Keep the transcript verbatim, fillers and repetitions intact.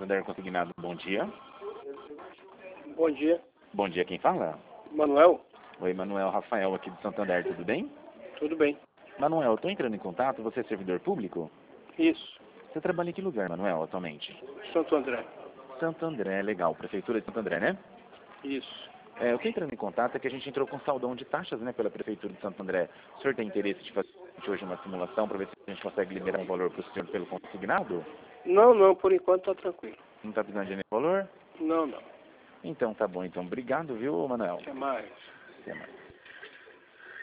Santander Consignado, bom dia. Bom dia. Bom dia, quem fala? Manuel? Oi, Manuel, Rafael aqui de Santander, tudo bem? Tudo bem. Manuel, eu estou entrando em contato, você é servidor público? Isso. Você trabalha em que lugar, Manuel, atualmente? Santo André. Santo André, legal, Prefeitura de Santo André, né? Isso. É, eu estou entrando em contato, é que a gente entrou com saldão de taxas, né, pela Prefeitura de Santo André. O senhor tem interesse de fazer hoje uma simulação para ver se a gente consegue liberar um valor para o senhor pelo consignado? Não, não, por enquanto tá tranquilo. Não está precisando de nenhum valor? Não, não. Então tá bom, então. Obrigado, viu, Manuel? Até mais. Até mais.